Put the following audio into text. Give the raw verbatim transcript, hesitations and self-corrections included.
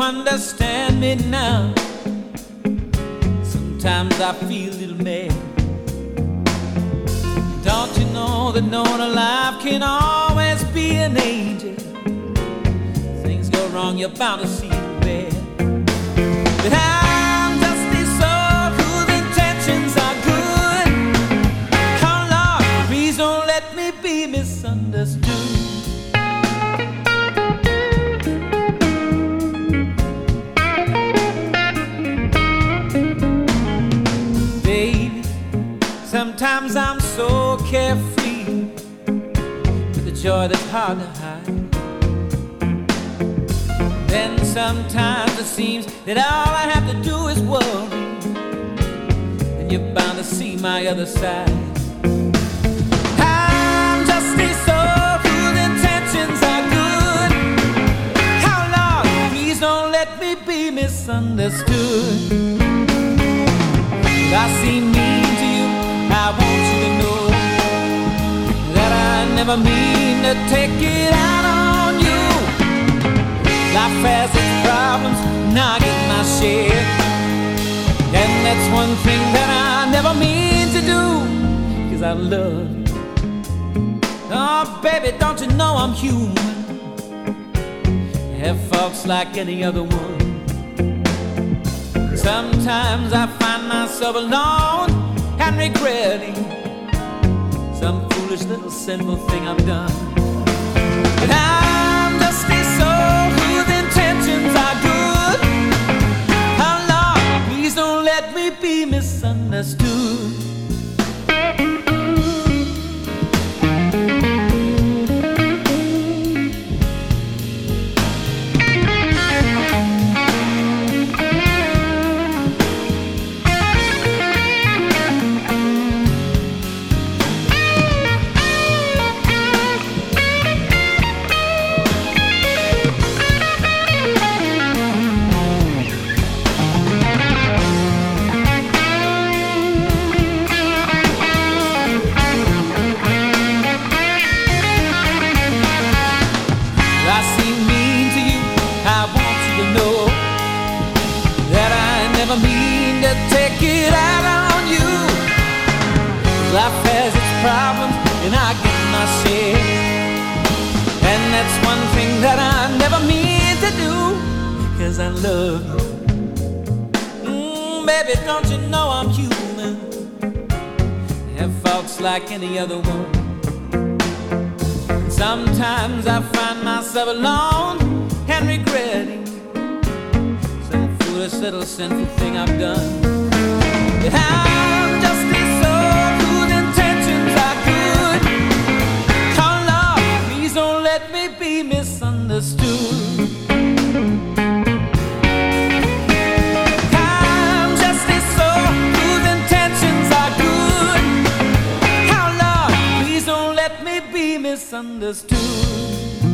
understand me now. Sometimes I feel a little mad. Don't you know that no one alive can always be an angel? Things go wrong, you're bound to see the bad. But I'm just a soul whose intentions are good. Oh Lord, please don't let me be misunderstood. Sometimes I'm so carefree with a joy that's hard to hide. Then sometimes it seems that all I have to do is worry, and you're bound to see my other side. I'm just a soul whose intentions are good. Oh Lord, please don't let me be misunderstood. I seem mean to you, I want you to know that I never mean to take it out on you. Life has its problems, and I get my share. And that's one thing that I never mean to do, 'cause I love you. Oh baby, don't you know I'm human? I have faults like any other one. Sometimes I find myself alone and regretting some foolish little sinful thing I've done. But I'm just a soul whose intentions are good. Oh Lord, please don't let me be misunderstood. Life has its problems, and I get my share. And that's one thing that I never mean to do, 'cause I love you. Mm, baby, don't you know I'm human? I have faults like any other one. Sometimes I find myself alone and regretting some foolish little sinful thing I've done. But I'm just a soul whose intentions are good. Oh Lord, please don't let me be misunderstood. I'm just a soul whose intentions are good. Oh Lord, please don't let me be misunderstood.